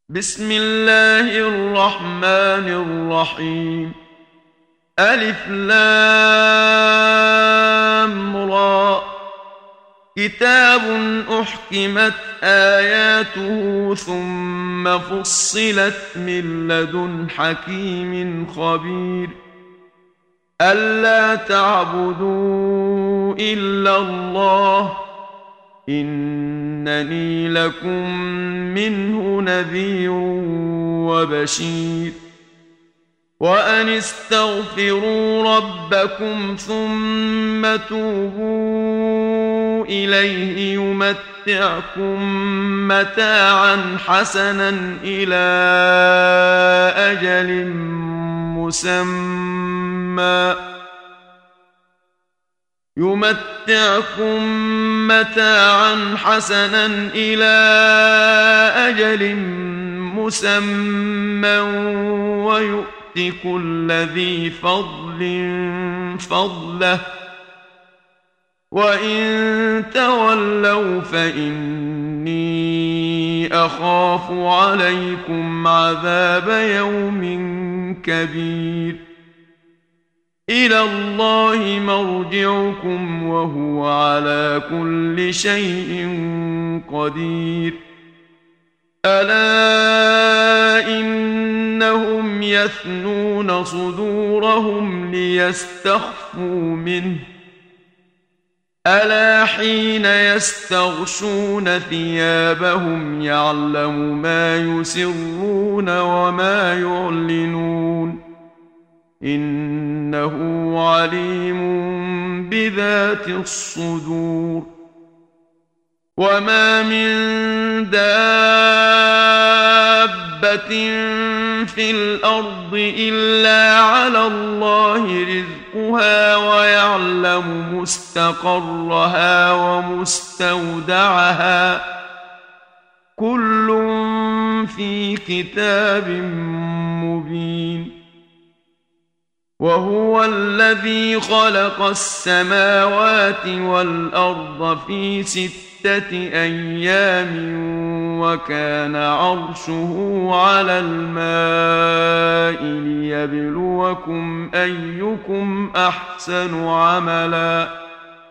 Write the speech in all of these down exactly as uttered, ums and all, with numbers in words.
بسم الله الرحمن الرحيم. ألف لام را. كتاب أحكمت آياته ثم فصلت من لدن حكيم خبير. ألا تعبدوا إلا الله إنني لكم منه نذير وبشير. وأن استغفروا ربكم ثم توبوا إليه يمتعكم متاعا حسنا إلى أجل مسمى يمتعكم متاعا حسنا إلى أجل مسمى ويؤت كل ذي فضل فضله وإن تولوا فإني أخاف عليكم عذاب يوم كبير. إلى الله مرجعكم وهو على كل شيء قدير. ألا إنهم يثنون صدورهم ليستخفوا منه ألا حين يستغشون ثيابهم يعلم ما يسرون وما يعلنون إنه عليم بذات الصدور. وما من دابة في الأرض إلا على الله رزقها ويعلم مستقرها ومستودعها كل في كتاب مبين. وهو الذي خلق السماوات والأرض في ستة أيام وكان عرشه على الماء ليبلوكم أيكم أحسن عملا.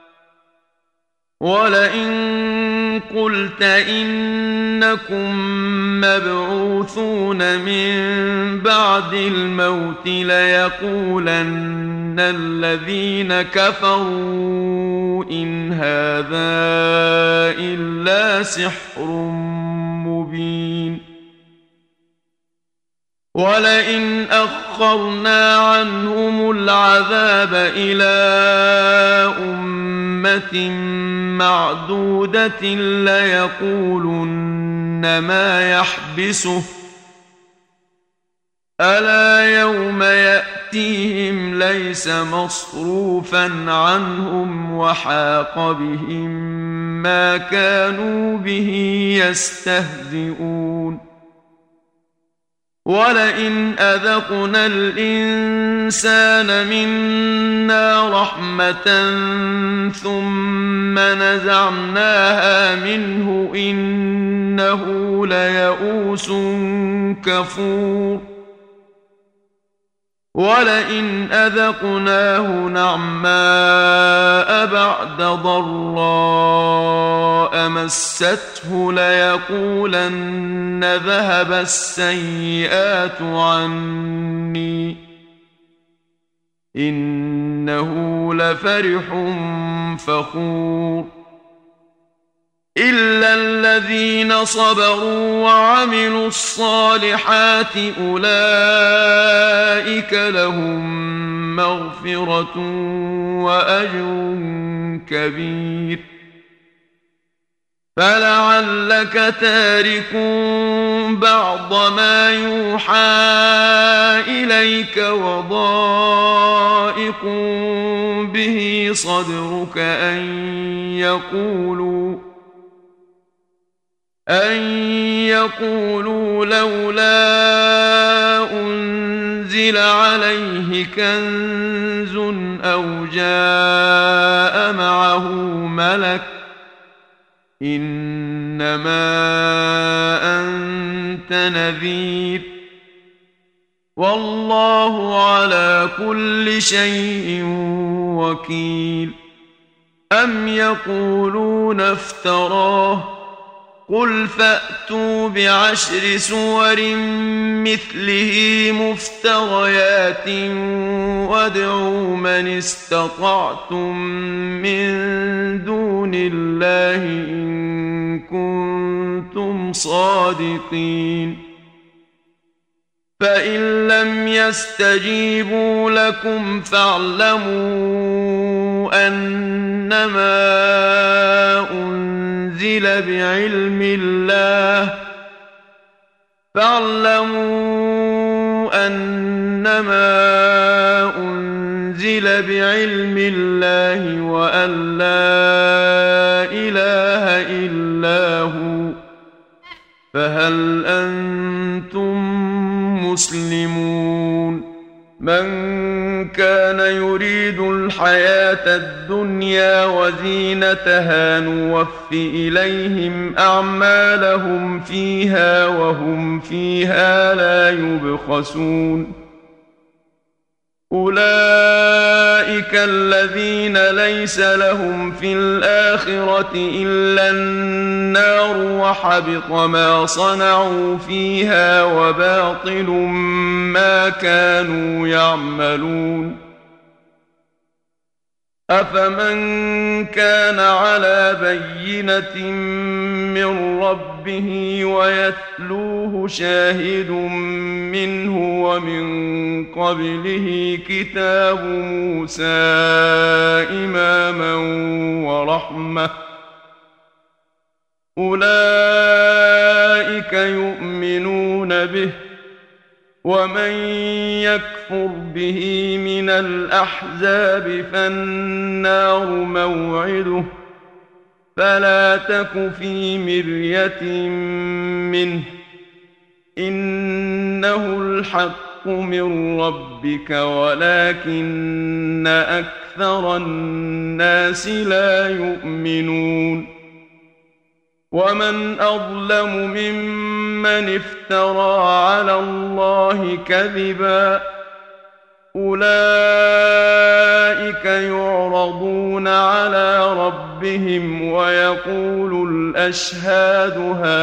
ولئن قلت إنكم مبعوثون من بعد الموت ليقولن الذين كفروا إن هذا إلا سحر مبين. ولئن أخرنا عنهم العذاب إلى أمة معدودة ليقولن ما يحبسه ألا يوم يأتيهم ليس مصروفا عنهم وحاق بهم ما كانوا به يستهزئون. ولئن أذقنا الإنسان منا رحمة ثم نزعناها منه إنه ليئوس كفور. ولئن أذقناه نعماء بعد ضراء مسته ليقولن ذهب السيئات عني إنه لفرح فخور. إلا الذين صبروا وعملوا الصالحات أولئك لهم مغفرة وأجر كبير. فلعلك تارك بعض ما يوحى إليك وضائق به صدرك أن يقولوا أن يقولوا لولا أنزل عليه كنز أو جاء معه ملك إنما أنت أنت نذير والله على كل شيء وكيل أم يقولون افتراه قل فأتوا بعشر سور مثله مفتريات وادعوا من استطعتم من دون الله إن كنتم صادقين فإن لم يستجيبوا لكم فاعلموا أنما أنزل بعلم الله فاعلموا أنما أنزل بعلم الله وأن لا إله إلا هو فهل أنتم مسلمون من كان يريد الحياة الدنيا وزينتها نوف إليهم أعمالهم فيها وهم فيها لا يبخسون أولئك الذين ليس لهم في الآخرة إلا النار وحبط ما صنعوا فيها وباطل ما كانوا يعملون أفمن كان على بينة من ربه ويتلوه شاهد منه ومن قبله كتاب موسى إماما ورحمة أولئك يؤمنون به ومن يكفر به من الأحزاب فالنار موعده فلا تك في مرية منه إنه الحق من ربك ولكن أكثر الناس لا يؤمنون ومن أظلم ممن افترى على الله كذبا أولئك يعرضون على ربهم ويقول الأشهاد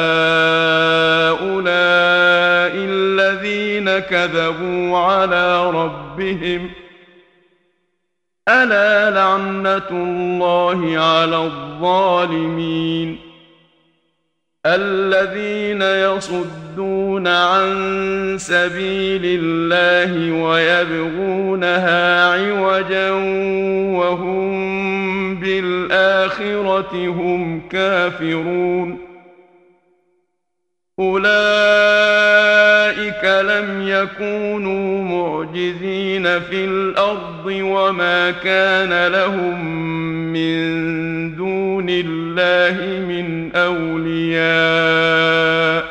هؤلاء الذين كذبوا على ربهم ألا لعنة الله على الظالمين الذين يصدون عن سبيل الله ويبغونها عوجا وهم بالآخرة هم كافرون أولئك لم يكونوا معجزين في الأرض وما كان لهم من دون الله من أولياء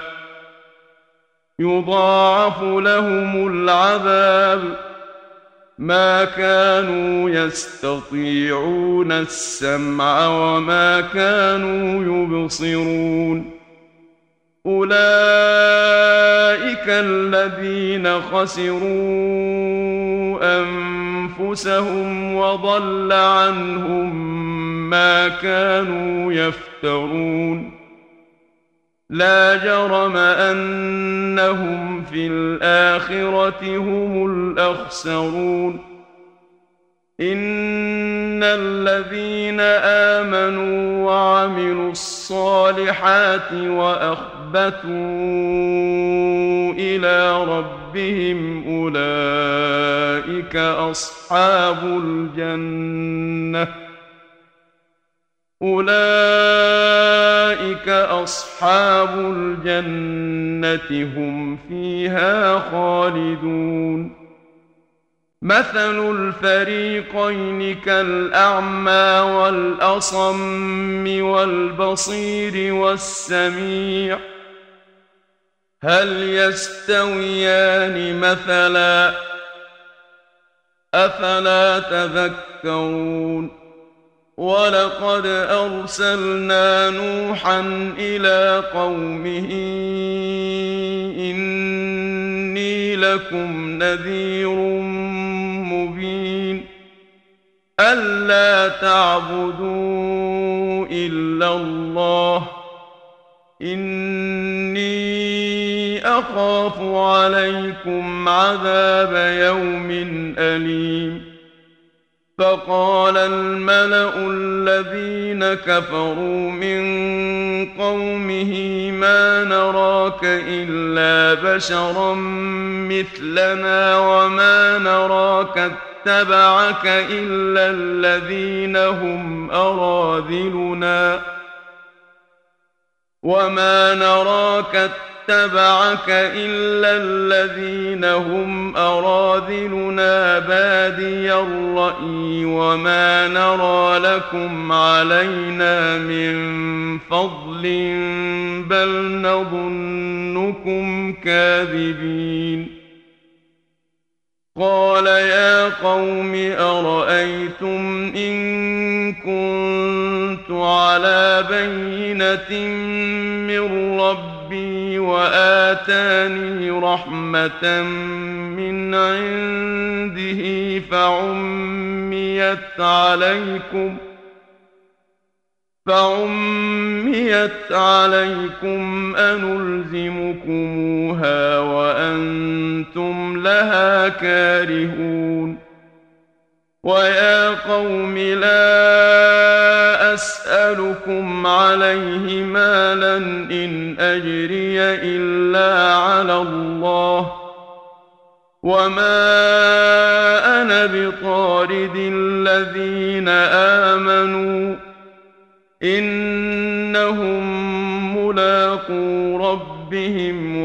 يضاعف لهم العذاب ما كانوا يستطيعون السمع وما كانوا يبصرون أولئك الذين خسروا أنفسهم وضل عنهم ما كانوا يفترون لا جرم أنهم في الآخرة هم الأخسرون إن الذين آمنوا وعملوا الصالحات وأخبتوا إلى ربهم أولئك أصحاب الجنة أولئك أصحاب الجنة هم فيها خالدون مثل الفريقين كالأعمى والأصم والبصير والسميع هل يستويان مثلا أفلا تذكرون ولقد أرسلنا نوحا إلى قومه إني لكم نذير مبين ألا تعبدوا إلا الله إني أخاف عليكم عذاب يوم أليم فقال الملأ الذين كفروا من قومه ما نراك إلا بشرا مثلنا وما نراك اتبعك إلا الذين هم أراذلنا وما نراك اتبعك إلا الذين هم أراذلنا بادي الرأي وما نرى لكم علينا من فضل بل نظنكم كاذبين قال يا قوم أرأيتم إن كنت على بينة من ربي وآتاني رحمة من عنده فعميت عليكم فعميت عليكم أنلزمكموها وأنتم لها كارهون ويا قوم لا أسألكم عليه مالا إن أجري إلا على الله وما أنا بطارد الذين آمنوا إنهم ملاقو ربهم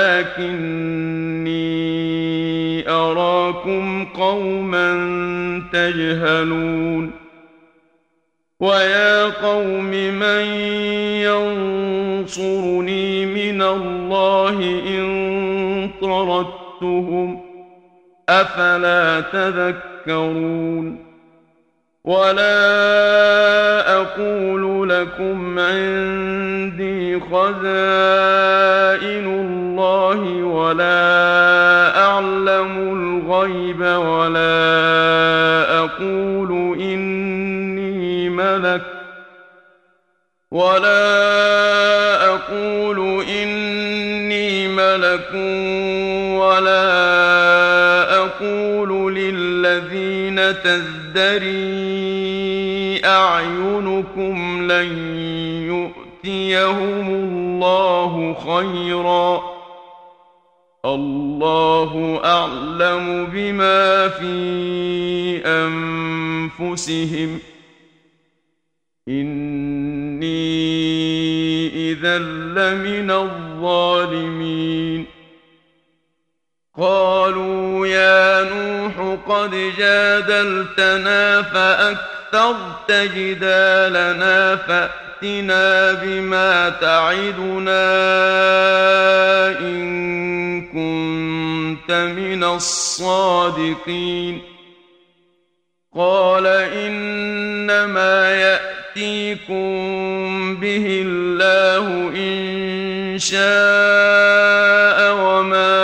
ولكني أراكم قوما تجهلون ويا قوم من ينصرني من الله إن طردتهم أفلا تذكرون ولا أقول لكم عندي خزائن الله ولا أعلم الغيب ولا أقول إني ملك ولا أقول إني ملك ولا أقول للذين تزدري أعينكم لن يؤتيهم الله خيرا الله أعلم بما في أنفسهم إني إذا لمن الظالمين قالوا يا نوح قد جادلتنا فأكثرت جدالنا فأتنا بما تعدنا إن كنت من الصادقين قال إنما يأتيكم به الله إن شاء وما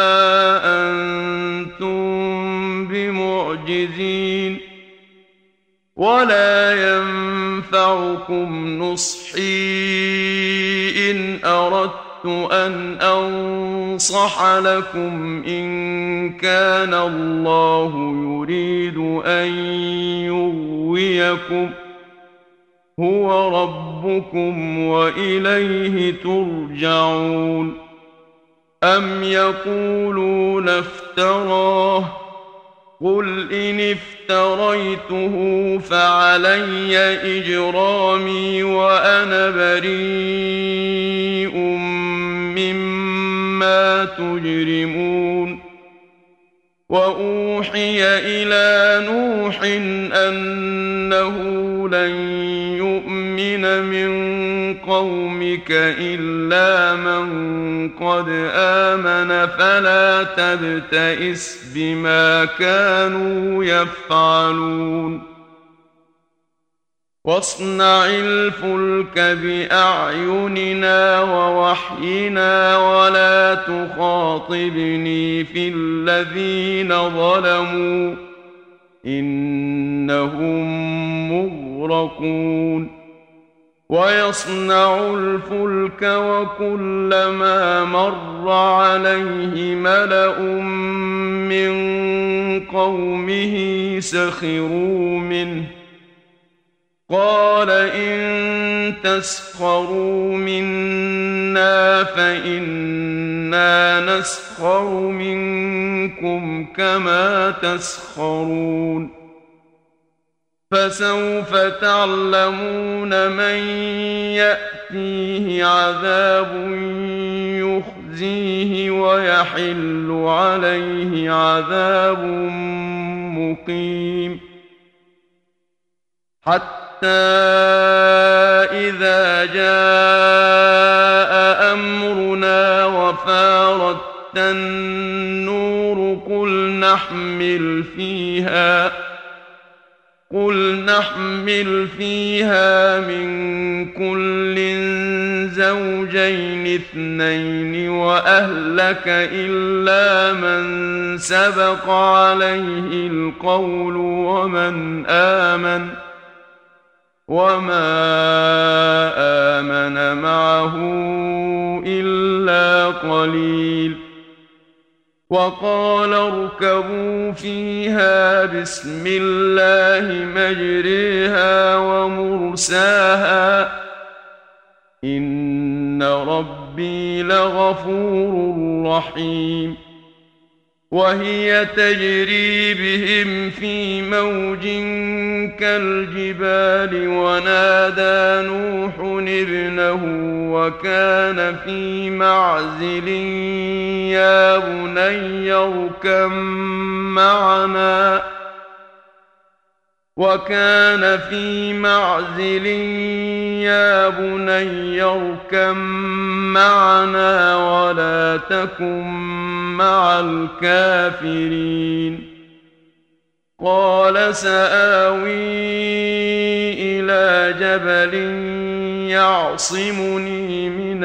ولا ينفعكم نصحي إن أردت أن أنصح لكم إن كان الله يريد أن يغويكم هو ربكم وإليه ترجعون أم يقولون افتراه قل إن افتريته فعلي إجرامي وأنا بريء مما تجرمون وأوحي إلى نوح أنه لن يؤمن من قومك إلا من قد آمن فلا تبتئس بما كانوا يفعلون واصنع الفلك بأعيننا ووحينا ولا تخاطبني في الذين ظلموا إنهم مغرقون ويصنع الفلك وكلما مر عليه ملأ من قومه سخروا منه قال إن تسخروا منا فإنا نسخر منكم كما تسخرون فسوف تعلمون من يأتيه عذاب يخزيه ويحل عليه عذاب مقيم حتى إذا جاء أمرنا وفارت النور قل نحمل فيها قل نحمل فيها من كل زوجين اثنين وأهلك إلا من سبق عليه القول ومن آمن وما آمن معه إلا قليل وقال اركبوا فيها بسم الله مجريها ومرساها إن ربي لغفور رحيم وهي تجري بهم في موج كالجبال ونادى نوح ابنه وكان في معزل يا بني اركب معنا وكان في معزل يا بني اركب معنا ولا تكن مع الكافرين قال سآوي إلى جبل يعصمني من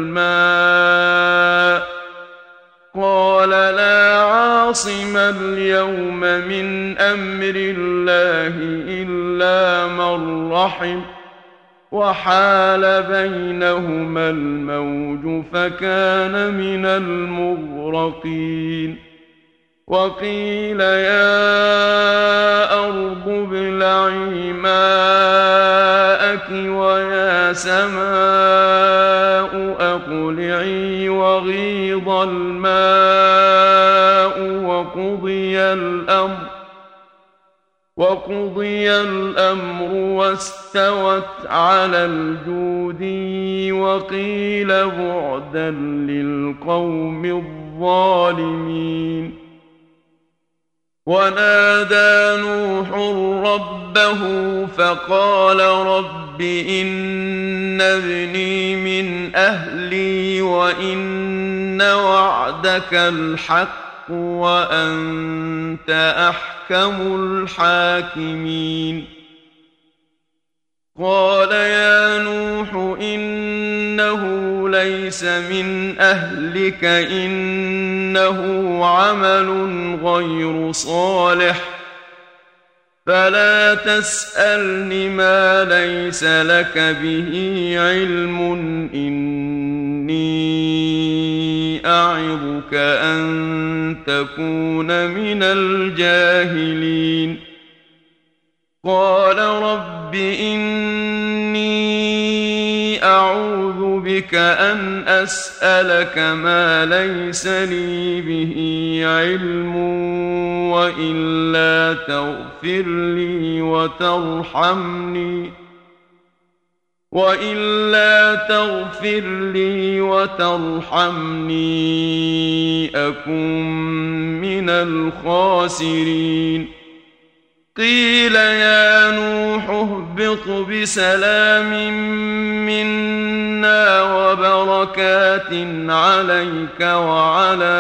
الماء قال لا عاصم اليوم من أمر الله إلا من رحم وحال بينهما الموج فكان من المغرقين وقيل يا أرض ابلعي ماءك ويا سماء أقلعي وغيض الماء وقضي الأمر وقضي الأمر واستوت على الجودي وقيل بعدا للقوم الظالمين ونادى نوح ربه فقال رب إن ابني من أهلي وإن وعدك الحق وأنت أحكم الحاكمين قال يا نوح إنه ليس من أهلك إنه عمل غير صالح فلا تسألني ما ليس لك به علم إني أعظك أن تكون من الجاهلين قال رب إني أعوذ بك أن أسألك ما ليس لي به علم وإلا تغفر لي وترحمني وإلا تغفر لي وترحمني أكن من الخاسرين قيل يا نوح اهبط بسلام منا وبركات عليك وعلى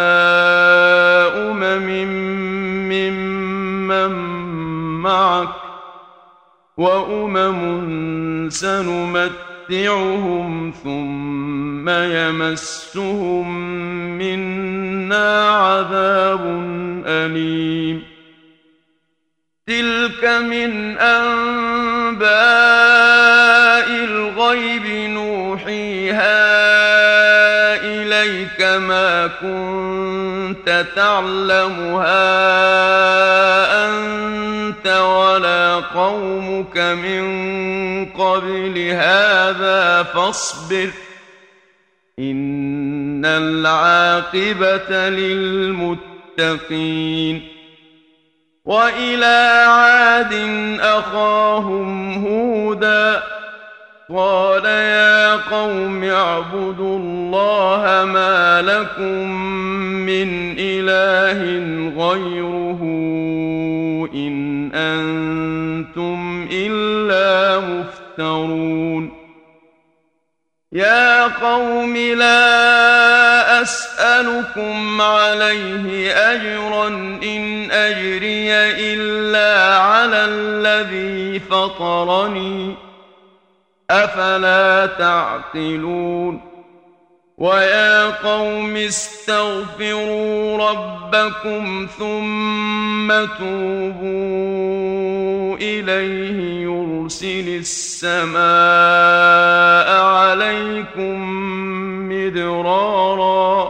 أمم ممن معك وأمم سنمتعهم ثم يمسهم منا عذاب أليم تلك من أنباء الغيب نوحيها إليك ما كنت تعلمها أنت ولا قومك من قبل هذا فاصبر إن العاقبة للمتقين وإلى عاد أخاهم هودا قال يا قوم اعبدوا الله ما لكم من إله غيره إن أنتم إلا مفترون يا قوم لا أسألكم عليه أجرا إن أجري إلا على الذي فطرني أفلا تعقلون ويا قوم استغفروا ربكم ثم توبوا إليه يرسل السماء عليكم مدرارا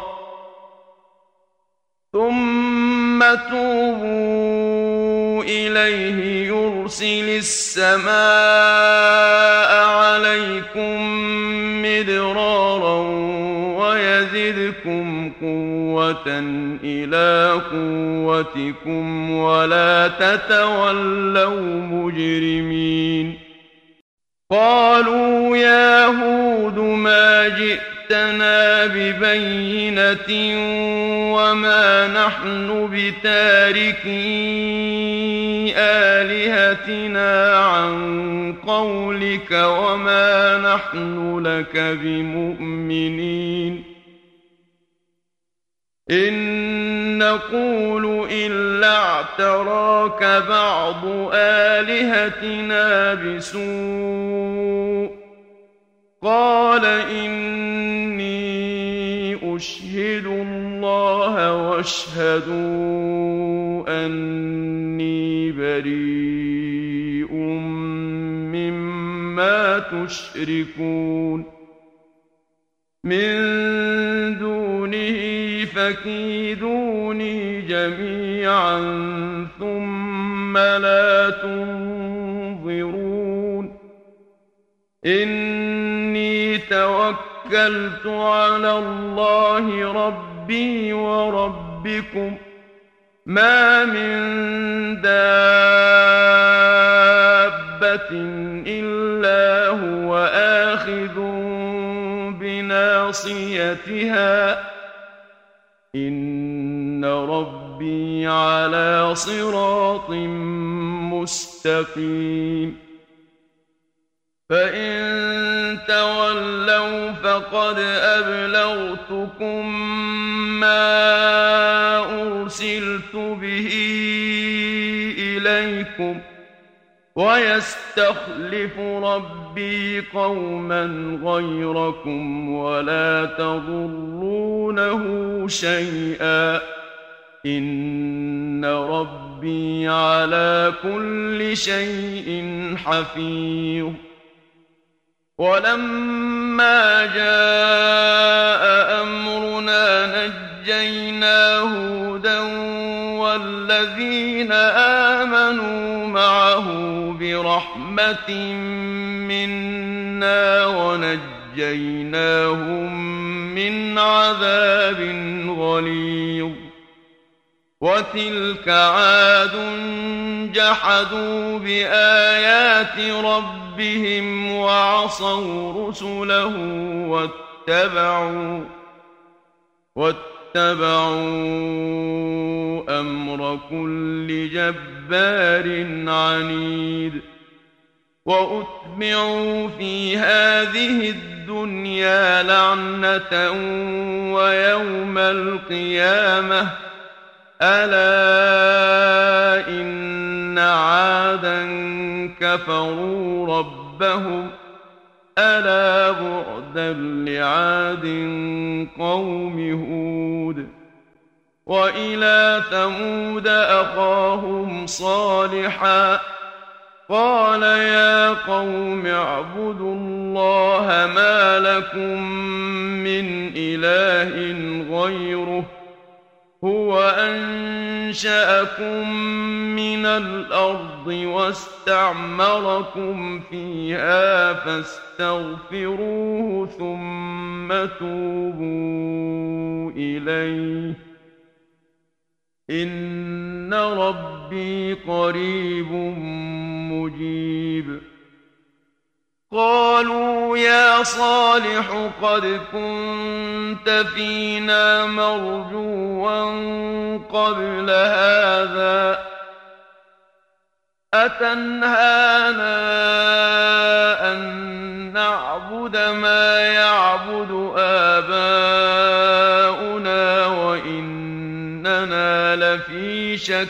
ثم توبوا إليه يرسل السماء عليكم مدرارا ويزدكم قوة إلى قوتكم ولا تتولوا مجرمين قالوا يا هود ما جئتنا ببينة وما نحن بتاركي آلهتنا عن قولك وما نحن لك بمؤمنين إن نقول إلا اعتراك بعض آلهتنا بسوء قال إني أشهد الله واشهدوا أني بريء مما تشركون من دونه فكيدوني جميعا ثم لا تنظرون إني توكلت على الله ربي وربكم ما من دابة إلا هو آخذ بناصيتها إن ربي على صراط مستقيم فإن تولوا فقد أبلغتكم ما أرسلت به إليكم ويستخلف ربي قوما غيركم ولا تضرونه شيئا إن ربي على كل شيء حفيظ ولما جاء أمرنا نجينا هودا والذين آمنوا معه برحمة منا ونجيناهم من عذاب غليظ وتلك عاد جحدوا بآيات ربهم وعصوا رسله واتبعوا واتبعوا أمر كل جبار عنيد وأتبعوا في هذه الدنيا لعنة ويوم القيامة ألا إن إن عادا كفروا ربهم ألا بعدا لعاد قوم هود وإلى ثمود أخاهم صالحا قال يا قوم اعبدوا الله ما لكم من إله غيره هو أنشأكم من الأرض واستعمركم فيها فاستغفروه ثم توبوا إليه إن ربي قريب مجيب قالوا يا صالح قد كنت فينا مرجوا قبل هذا أتنهانا أن نعبد ما يعبد آباؤنا وإننا لفي شك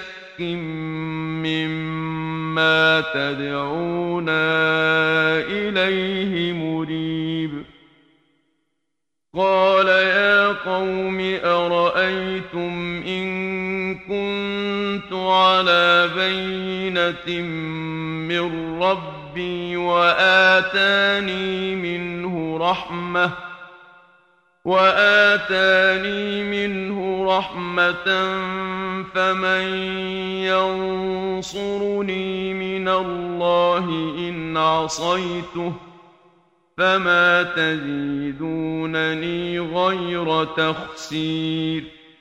مما تدعونا إليه مريب قال يا قوم أرأيتم إن كنت على بينة من ربي وآتاني منه رحمة وآتاني منه رحمة فمن ينصرني من الله إن عصيته فما تزيدونني غير تخسير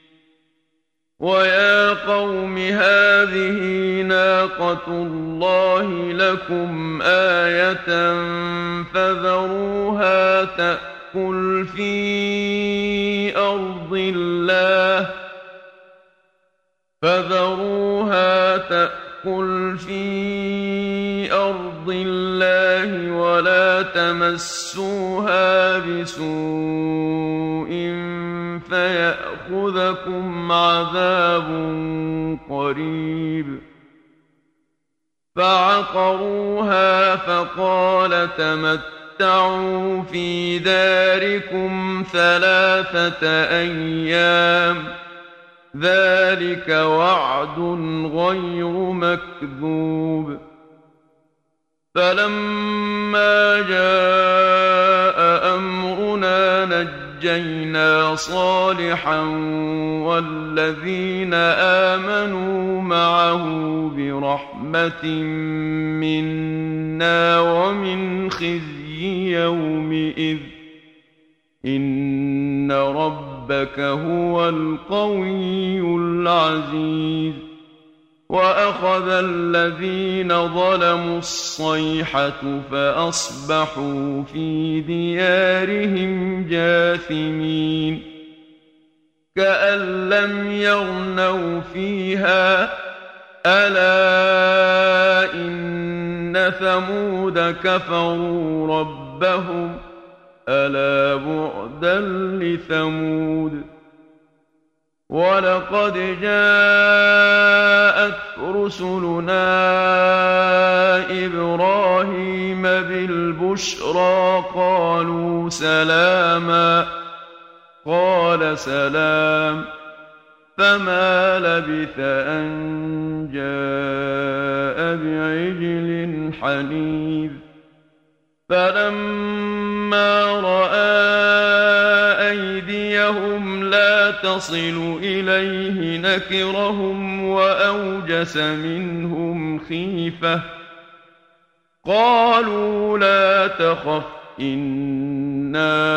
ويا قوم هذه ناقة الله لكم آية فذروها تأكل في أرض الله فذروها تأكل في أرض الله ولا تمسوها بسوء فيأخذكم عذاب قريب فعقروها فقال تمتعوا في داركم ثلاثة أيام ذلك وعد غير مكذوب فلما جاء أمرنا نجينا صالحا والذين آمنوا معه برحمة منا ومن خزي يومئذ إن ربك هو القوي العزيز وأخذ الذين ظلموا الصيحة فأصبحوا في ديارهم جاثمين كأن لم يغنوا فيها ألا إن ثمود كفروا ربهم ألا بعدا لثمود ولقد جاءت رسلنا إبراهيم بالبشرى قالوا سلاما قال سلام فما لبث أن جاء بعجل حنيذ فلما رأى أيديهم لا تصل إليه نكرهم وأوجس منهم خيفة قالوا لا تخف إنا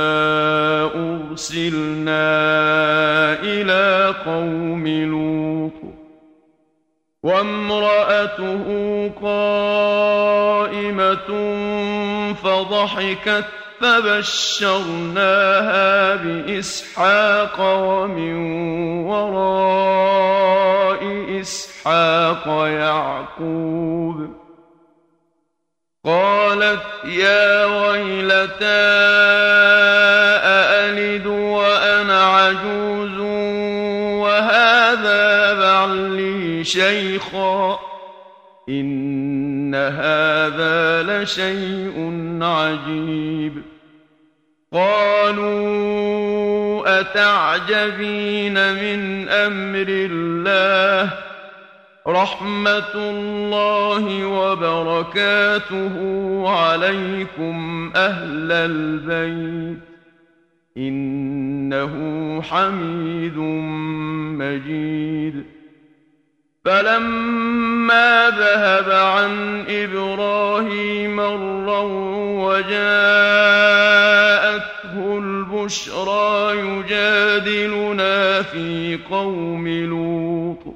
أرسلنا إلى قوم لوط وامرأته قائمة فضحكت فبشرناها بإسحاق ومن وراء إسحاق يعقوب قالت يا ويلتى أألد وأنا عجوز وهذا بعلي شيخا إن هذا لشيء عجيب قالوا أتعجبين من أمر الله رحمة الله وبركاته عليكم أهل البيت إنه حميد مجيد فلما ذهب عن إبراهيم الروع وجاءته البشرى يجادلنا في قوم لوط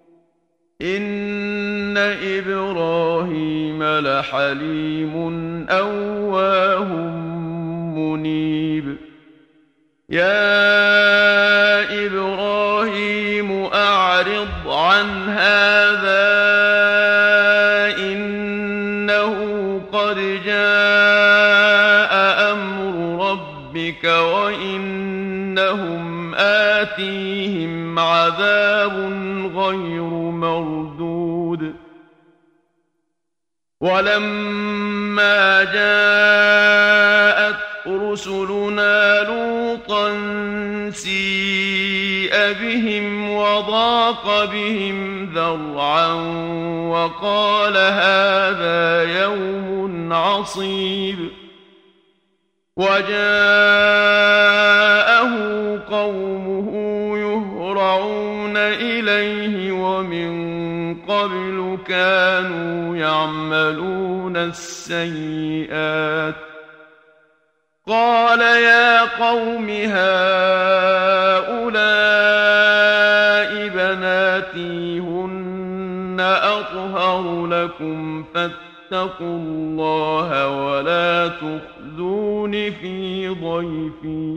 إن إبراهيم لحليم أواه منيب يا إبراهيم أعرض عن هذا إنه قد جاء أمر ربك وإنهم آتيهم عذاب غير مردود ولما جاءت رسلنا لوطا سيء بهم وضاق بهم ذرعا وقال هذا يوم عصيب وجاءه قومه يهرعون إليه ومن قبل كانوا يعملون السيئات قال يا قوم هؤلاء بناتي هن أطهر لكم فاتقوا الله ولا تخزون في ضيفي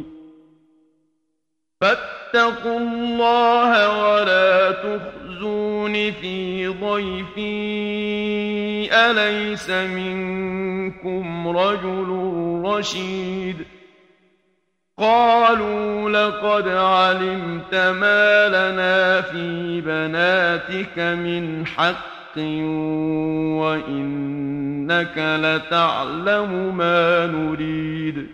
فاتقوا الله ولا تخزون في ضيفي أليس منكم رجل رشيد قالوا لقد علمت ما لنا في بناتك من حق وإنك لتعلم ما نريد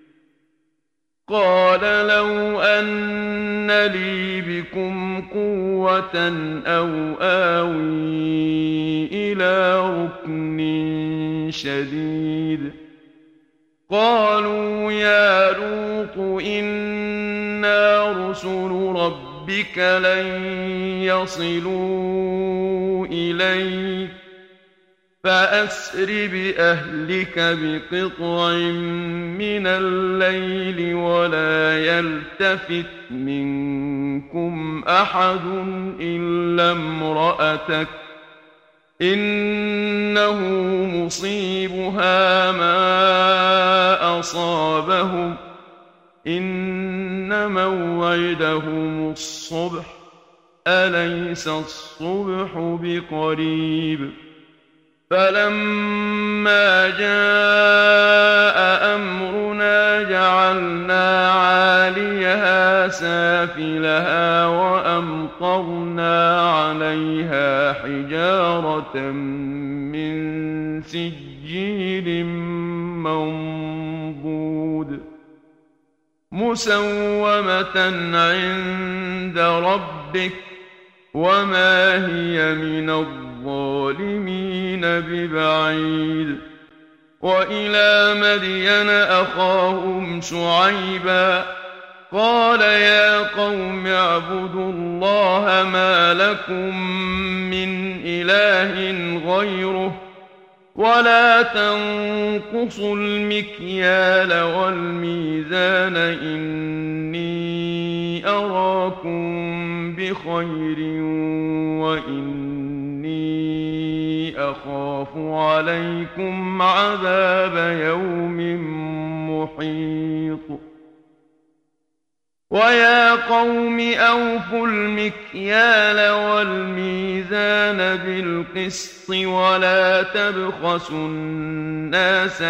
قال لو أن لي بكم قوة أو آوي إلى ركن شديد قالوا يا لوط إنا رسل ربك لن يصلوا إليك فأسر بأهلك بقطع من الليل ولا يلتفت منكم أحد إلا امرأتك إنه مصيبها ما أصابهم إن موعدهم الصبح أليس الصبح بقريب فلما جاء أمرنا جعلنا عاليها سافلها وأمطرنا عليها حجارة من سجيل منضود مسومة عند ربك وما هي من الظالمين ببعيد وإلى مدين أخاهم شعيبا قال يا قوم اعبدوا الله ما لكم من إله غيره ولا تنقصوا المكيال والميزان إني أراكم بخير وإني أخاف عليكم عذاب يوم محيط ويا قوم أوفوا المكيال والميزان بالقسط ولا تبخسوا الناس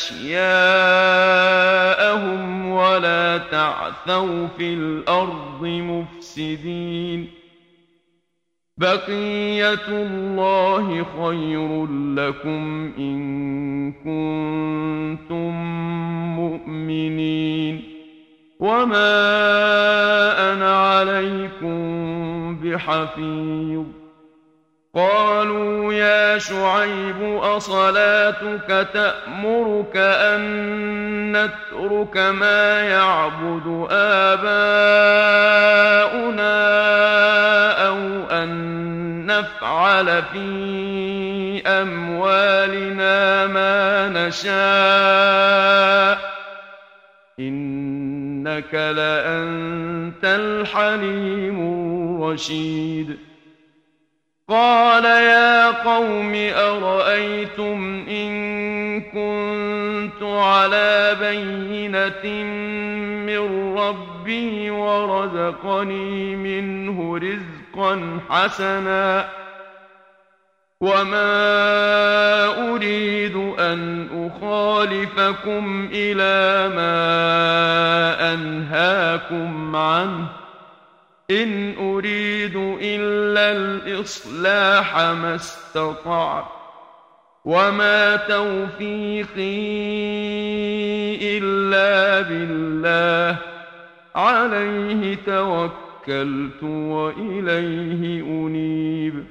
أشياءهم ولا تعثوا في الأرض مفسدين بقية الله خير لكم إن كنتم مؤمنين وما أنا عليكم بحفيظ قالوا يا شعيب أصلاتك تأمرك أن نترك ما يعبد آباؤنا أو أن نفعل في أموالنا ما نشاء إنك لأنت الحليم الرشيد قال يا قوم أرأيتم إن كنت على بينة من ربي ورزقني منه رزقا حسنا وما أريد أن أخالفكم إلى ما أنهاكم عنه إن أريد إلا الإصلاح ما استطعت وما توفيقي إلا بالله عليه توكلت وإليه أنيب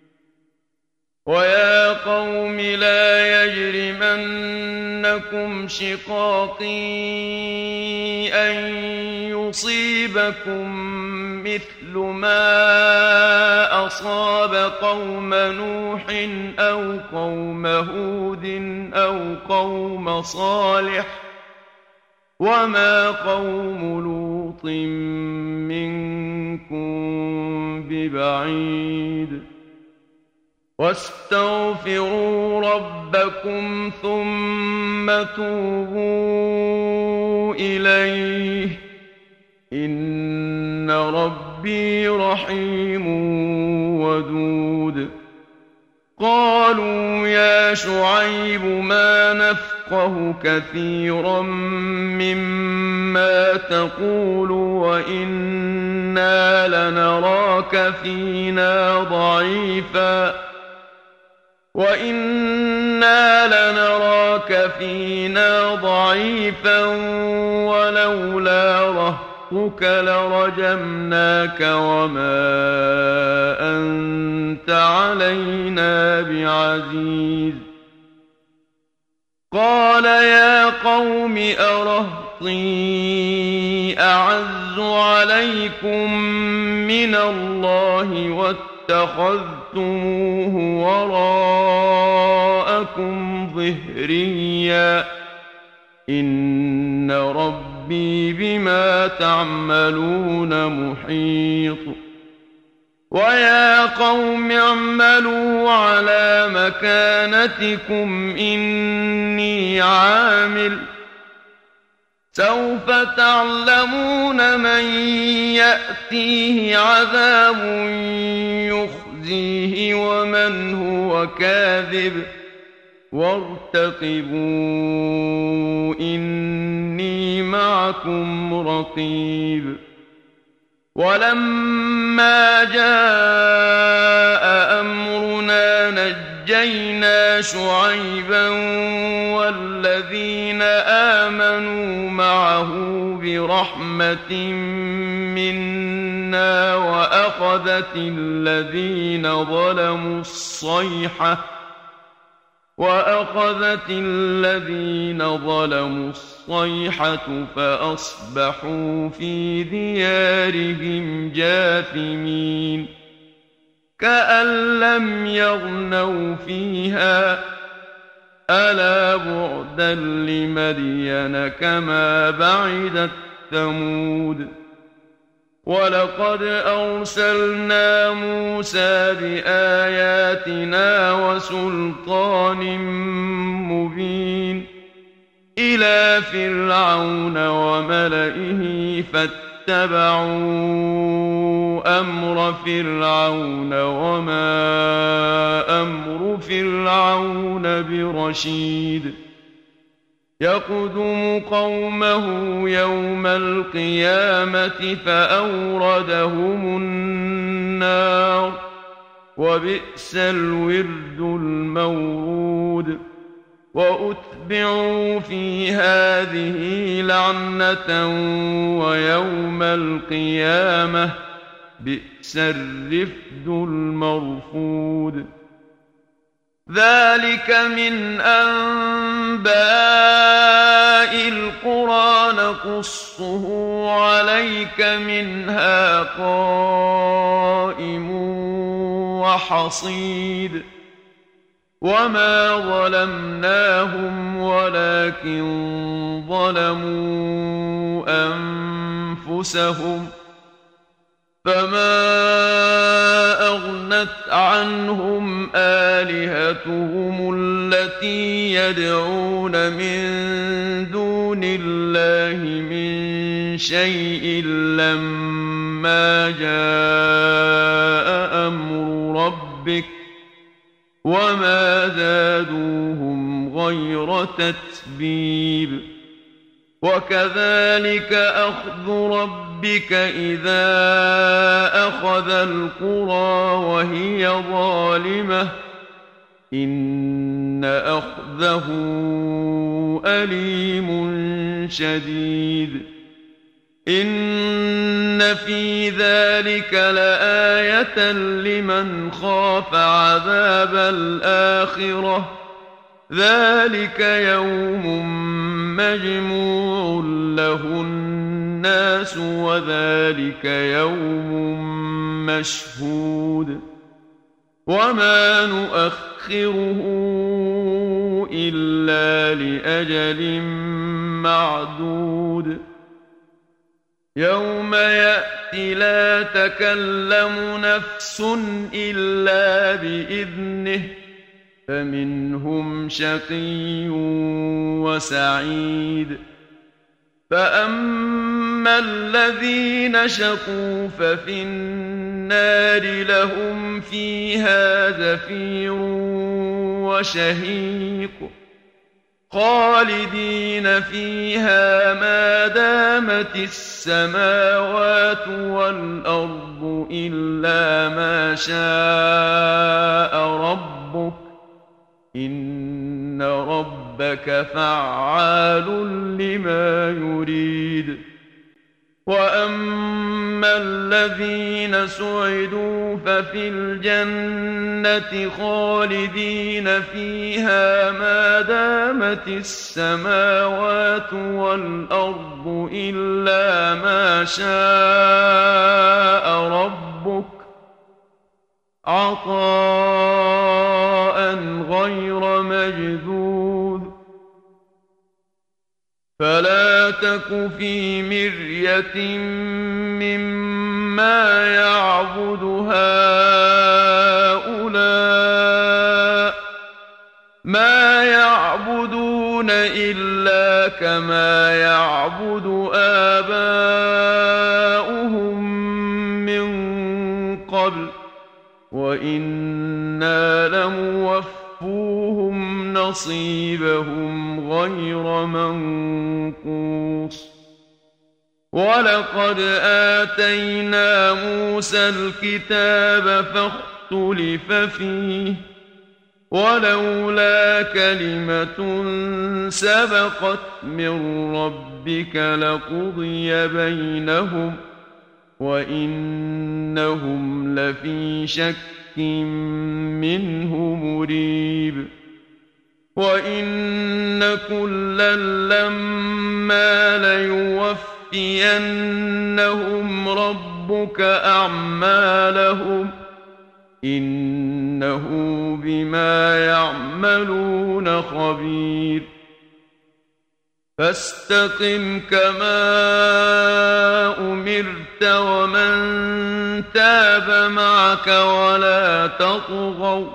ويا قوم لا يجرمنكم شقاقي أن يصيبكم مثل ما أصاب قوم نوح أو قوم هود أو قوم صالح وما قوم لوط منكم ببعيد واستغفروا ربكم ثم توبوا إليه إن ربي رحيم ودود قالوا يا شعيب ما نفقه كثيرا مما تقول وإنا لنراك فينا ضعيفا وإنا لنراك فينا ضعيفا ولولا رهطك لرجمناك وما أنت علينا بعزيز قال يا قوم أرهطي أعز عليكم من الله واتخذتموه وراءكم ظهريا إن ربي بما تعملون محيط ويا قوم اعملوا على مكانتكم إني عامل سوف تعلمون من يأتيه عذاب يخزيه ومن هو كاذب وارتقبوا إني معكم رقيب ولما جاء أمرنا نجينا شعيبا والذين آمنوا معه برحمة منا وأخذت الذين ظلموا الصيحة وأخذت الذين ظلموا الصيحة فأصبحوا في ديارهم جاثمين كأن لم يغنوا فيها ألا بعدا لمدين كما بعدت ثمود ولقد أرسلنا موسى بآياتنا وسلطان مبين إلى فرعون وملئه فاتبعوا أمر فرعون وما أمر فرعون برشيد يقدم قومه يوم القيامة فأوردهم النار وبئس الورد المورود وأتبعوا في هذه لعنة ويوم القيامة بئس الرفد المرفود ذلك من أنباء القرى نقصه عليك منها قائم وحصيد وما ظلمناهم ولكن ظلموا أنفسهم فما أغنت عنهم آلهتهم التي يدعون من دون الله من شيء لما جاء أمر ربك وما زادوهم غير تتبيب وكذلك أخذ ربك إذا أخذ القرى وهي ظالمة إن أخذه أليم شديد إن في ذلك لآية لمن خاف عذاب الآخرة ذلك يوم مجموع له الناس وذلك يوم مشهود وما نؤخره إلا لأجل معدود يوم يأتي لا تكلم نفس إلا بإذنه فمنهم شقي وسعيد فأما الذين شقوا ففي النار لهم فيها زفير وشهيق خالدين فيها ما دامت السماوات والأرض إلا ما شاء ربك إن ربك فعال لما يريد وأما الذين سعدوا ففي الجنة خالدين فيها ما دامت السماوات والأرض إلا ما شاء ربك عطاء غير مجذوذ فلا تك في مرية مما يعبد هؤلاء ما يعبدون إلا كما يعبد آباؤهم من قبل وإنا لموفوهم نصيبهم غير منقوص ولقد آتينا موسى الكتاب فاختلف فيه ولولا كلمة سبقت من ربك لقضي بينهم وإنهم لفي شك منه مريب وإن كلا لما ليوفينهم ربك أعمالهم إنه بما يعملون خبير فاستقم كما أمرت ومن تاب معك ولا تطغوا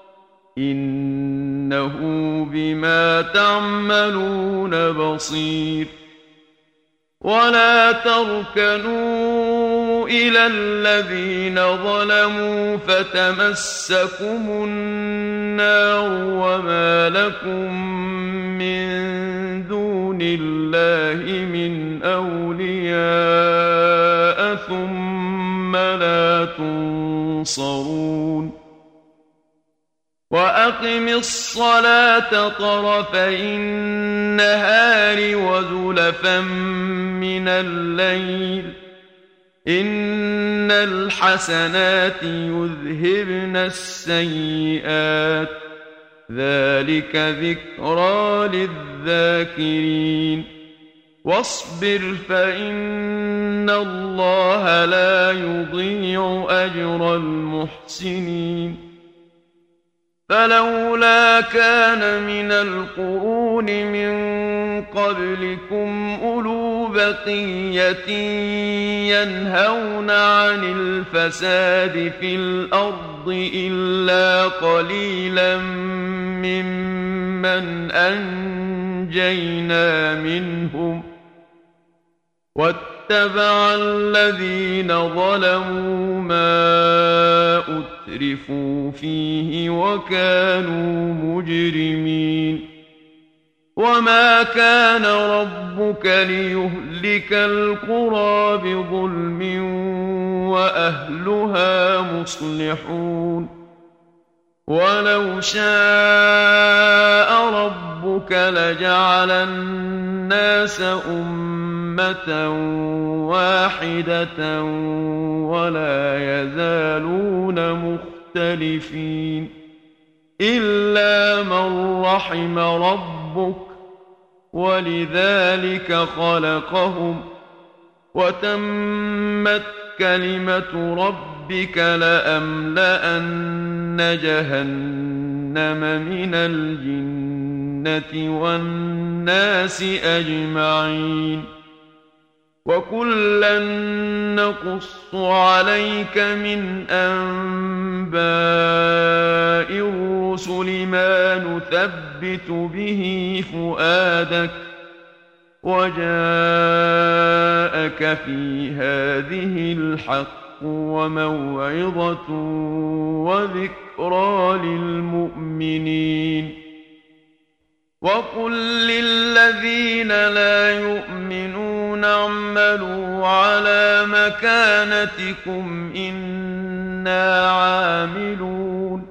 إنه بما تعملون بصير ولا تركنوا إلى الذين ظلموا فتمسكم النار وما لكم من دون الله من أولياء ثم لا تنصرون وأقم الصلاة طرفي النهار وزلفا من الليل إن الحسنات يذهبن السيئات ذلك ذكرى للذاكرين واصبر فإن الله لا يضيع أجر المحسنين فلولا كان من القرون من قبلكم أولو بقية ينهون عن الفساد في الأرض إلا قليلا ممن أنجينا منهم واتبع الذين ظلموا ما أترفوا فيه وكانوا مجرمين وما كان ربك ليهلك القرى بظلم وأهلها مصلحون ولو شاء ربك لجعل الناس أمة واحدة ولا يزالون مختلفين إلا من رحم ربك ولذلك خلقهم وتمت كلمة ربك لأملأن جهنم من الجنة والناس أجمعين وكلا نقص عليك من أنباء الرسل ما نثبت به فؤادك وجاءك في هذه الحق وموعظة وذكرى للمؤمنين وقل للذين لا يؤمنون اعملوا على مكانتكم إنا عاملون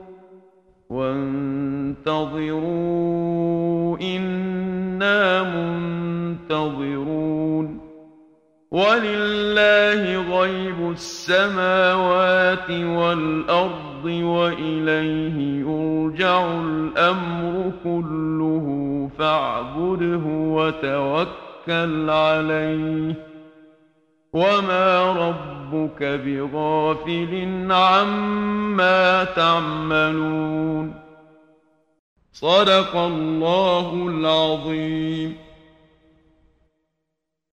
وانتظروا إنا منتظرون ولله غيب السماوات والأرض وإليه يرجع الأمر كله فاعبده وتوكل عليه وما ربك بغافل عما تعملون صدق الله العظيم.